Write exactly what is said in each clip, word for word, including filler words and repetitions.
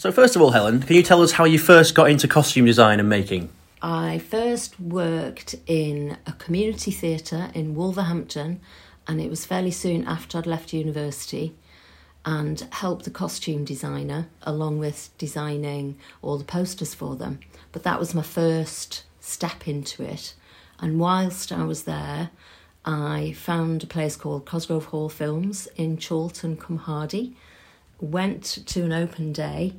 So first of all, Helen, can you tell us how you first got into costume design and making? I first worked in a community theatre in Wolverhampton, and it was fairly soon after I'd left university, and helped the costume designer along with designing all the posters for them. But that was my first step into it. And whilst I was there, I found a place called Cosgrove Hall Films in Chorlton cum Hardy, went to an open day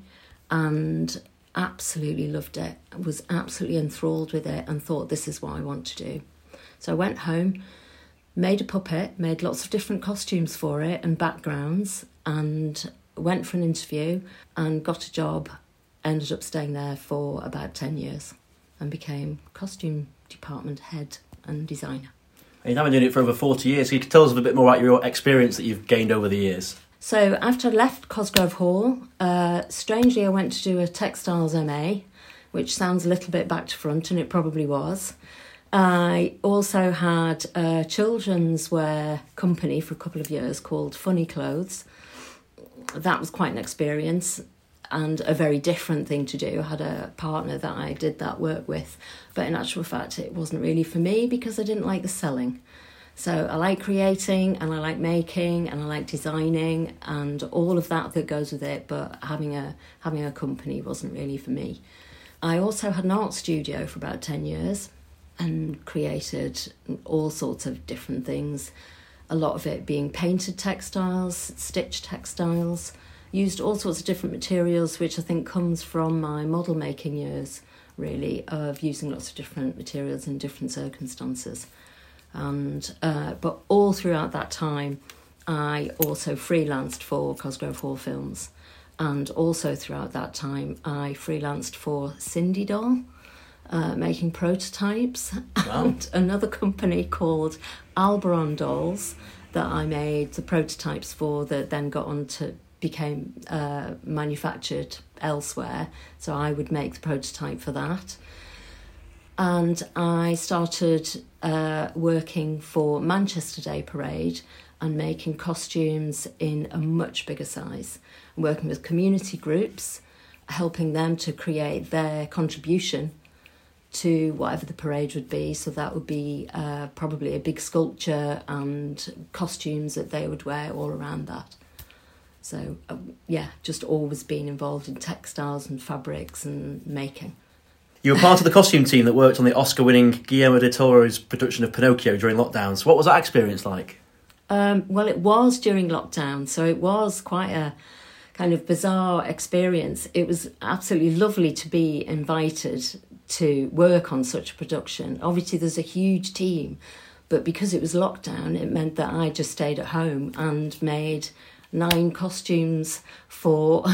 and absolutely loved it, was absolutely enthralled with it and thought this is what I want to do. So I went home, made a puppet, made lots of different costumes for it and backgrounds, and went for an interview and got a job, ended up staying there for about ten years and became costume department head and designer. And you've been doing it for over forty years, so you can tell us a bit more about your experience that you've gained over the years. So after I left Cosgrove Hall, uh, strangely I went to do a textiles M A, which sounds a little bit back to front, and it probably was. I also had a children's wear company for a couple of years called Funny Clothes. That was quite an experience and a very different thing to do. I had a partner that I did that work with, but in actual fact it wasn't really for me because I didn't like the selling. So I like creating and I like making and I like designing and all of that that goes with it, but having a having a company wasn't really for me. I also had an art studio for about ten years and created all sorts of different things, a lot of it being painted textiles, stitched textiles, used all sorts of different materials, which I think comes from my model making years, really, of using lots of different materials in different circumstances. And uh, but all throughout that time, I also freelanced for Cosgrove Hall Films, and also throughout that time, I freelanced for Cindy Doll, uh, making prototypes, wow. And another company called Alberon Dolls that I made the prototypes for that then got on to became uh, manufactured elsewhere. So I would make the prototype for that. And I started uh, working for Manchester Day Parade and making costumes in a much bigger size, working with community groups, helping them to create their contribution to whatever the parade would be. So that would be uh, probably a big sculpture and costumes that they would wear all around that. So, uh, yeah, just always being involved in textiles and fabrics and making. You were part of the costume team that worked on the Oscar-winning Guillermo del Toro's production of Pinocchio during lockdown. So what was that experience like? Um, well, it was during lockdown, so it was quite a kind of bizarre experience. It was absolutely lovely to be invited to work on such a production. Obviously, there's a huge team, but because it was lockdown, it meant that I just stayed at home and made nine costumes for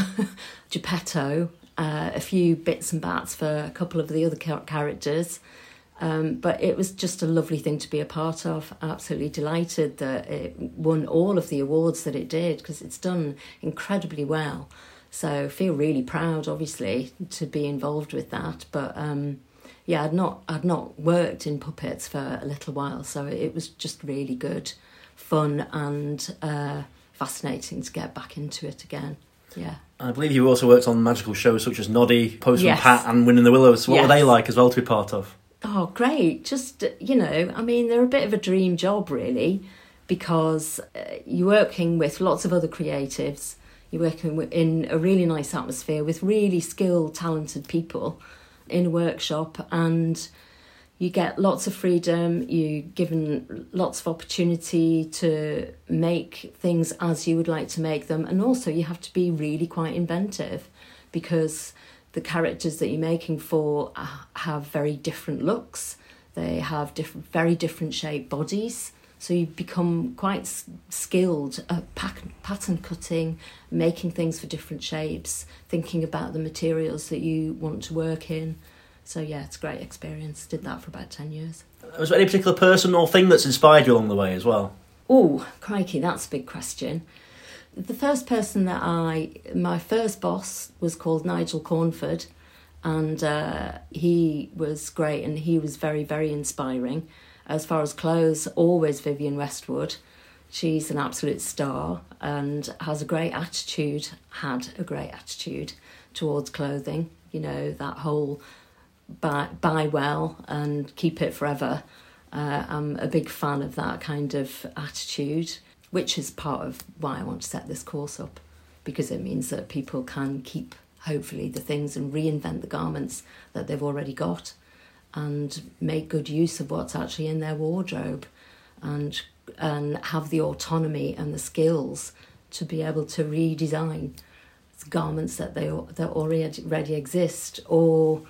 Geppetto, uh, a few bits and bats for a couple of the other characters. Um, but it was just a lovely thing to be a part of. Absolutely delighted that it won all of the awards that it did, because it's done incredibly well. So I feel really proud, obviously, to be involved with that. But um, yeah, I'd not I'd not worked in puppets for a little while, so it was just really good, fun, and uh, fascinating to get back into it again. Yeah. I believe you also worked on magical shows such as Noddy, Postman Yes. Pat, and Winning the Willows. What Yes. were they like as well to be part of? Oh, great. Just, you know, I mean, they're a bit of a dream job, really, because uh, you're working with lots of other creatives. You're working in a really nice atmosphere with really skilled, talented people in a workshop, and you get lots of freedom. You're given lots of opportunity to make things as you would like to make them. And also you have to be really quite inventive, because the characters that you're making for have very different looks. They have different, very different shaped bodies. So you become quite skilled at pattern cutting, making things for different shapes, thinking about the materials that you want to work in. So yeah, it's a great experience. Did that for about ten years. Was there any particular person or thing that's inspired you along the way as well? Oh, crikey, that's a big question. The first person that I, my first boss was called Nigel Cornford, and uh, he was great, and he was very, very inspiring. As far as clothes, always Vivienne Westwood. She's an absolute star and has a great attitude, had a great attitude. towards clothing. You know, that whole buy, buy well and keep it forever. Uh, I'm a big fan of that kind of attitude, which is part of why I want to set this course up, because it means that people can keep, hopefully, the things and reinvent the garments that they've already got and make good use of what's actually in their wardrobe, and and have the autonomy and the skills to be able to redesign garments that they that already already exist, or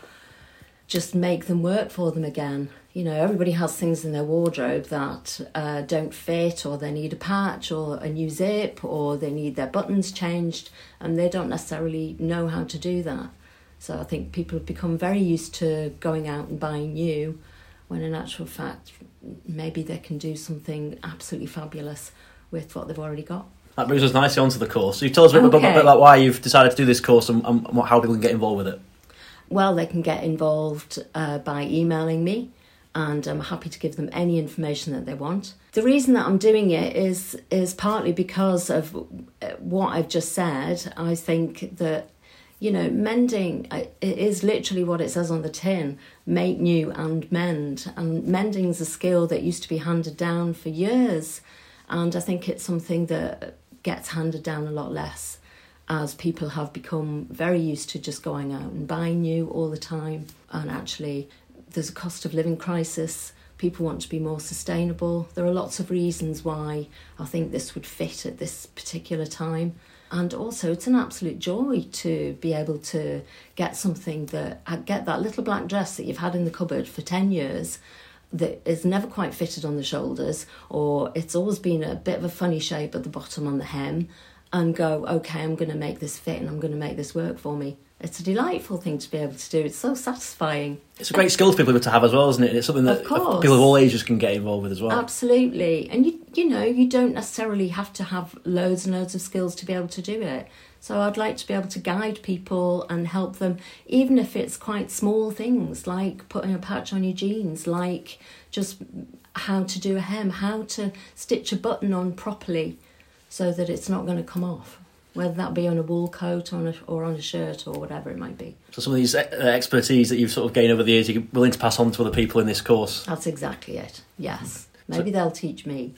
just make them work for them again. You know, everybody has things in their wardrobe that uh, don't fit, or they need a patch or a new zip, or they need their buttons changed, and they don't necessarily know how to do that. So I think people have become very used to going out and buying new, when in actual fact, maybe they can do something absolutely fabulous with what they've already got. That moves us nicely onto the course. So you tell us a bit, okay. a bit about why you've decided to do this course and, and how people can get involved with it. Well, they can get involved uh, by emailing me, and I'm happy to give them any information that they want. The reason that I'm doing it is is partly because of what I've just said. I think that, you know, mending, it is literally what it says on the tin: make new and mend. And mending's a skill that used to be handed down for years, and I think it's something that gets handed down a lot less, as people have become very used to just going out and buying new all the time. And actually, there's a cost of living crisis. People want to be more sustainable. There are lots of reasons why I think this would fit at this particular time. And also, it's an absolute joy to be able to get something that, get that little black dress that you've had in the cupboard for ten years, that is never quite fitted on the shoulders, or it's always been a bit of a funny shape at the bottom on the hem, and go, okay, I'm going to make this fit and I'm going to make this work for me. It's a delightful thing to be able to do. It's so satisfying. It's a great skill for people to have as well, isn't it? It's something that people of all ages can get involved with as well. Absolutely. And, you you know, you don't necessarily have to have loads and loads of skills to be able to do it. So I'd like to be able to guide people and help them, even if it's quite small things, like putting a patch on your jeans, like just how to do a hem, how to stitch a button on properly so that it's not going to come off, whether that be on a wool coat or on a, or on a shirt or whatever it might be. So some of these expertise that you've sort of gained over the years, you're willing to pass on to other people in this course? That's exactly it, yes. Maybe so, they'll teach me.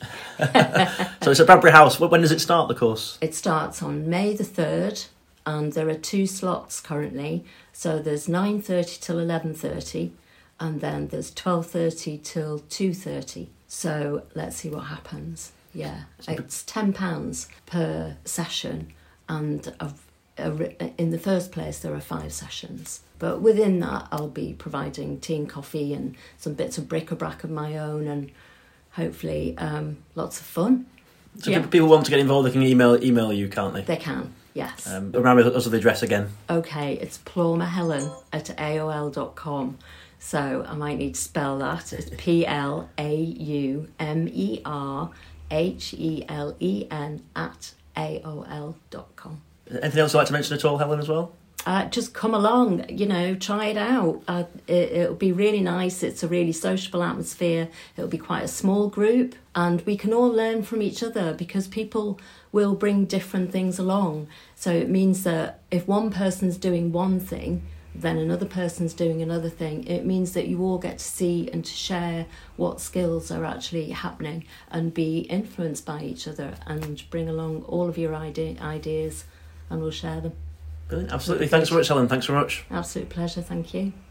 So it's at Bradbury House. When does it start, the course? It starts on May the third, and there are two slots currently. So there's nine thirty till eleven thirty, and then there's twelve thirty till two thirty. So let's see what happens. Yeah, it's ten pounds per session, and a, a, in the first place there are five sessions. But within that I'll be providing tea and coffee and some bits of bric-a-brac of my own, and hopefully um, lots of fun. So yeah. If people want to get involved, they can email email you, can't they? They can, yes. Um, remember us of the address again. Okay, it's plawmerhelen at A O L dot com. So I might need to spell that. It's P L A U M E R H E L E N at A O L dot com. Anything else you'd like to mention at all, Helen, as well? Uh, just come along, you know, try it out. Uh, it, it'll be really nice. It's a really sociable atmosphere. It'll be quite a small group, and we can all learn from each other, because people will bring different things along. So it means that if one person's doing one thing, then another person's doing another thing. It means that you all get to see and to share what skills are actually happening, and be influenced by each other, and bring along all of your ide- ideas, and we'll share them. Brilliant. Absolutely. Thanks so much, Helen. Thanks so much. Absolute pleasure. Thank you.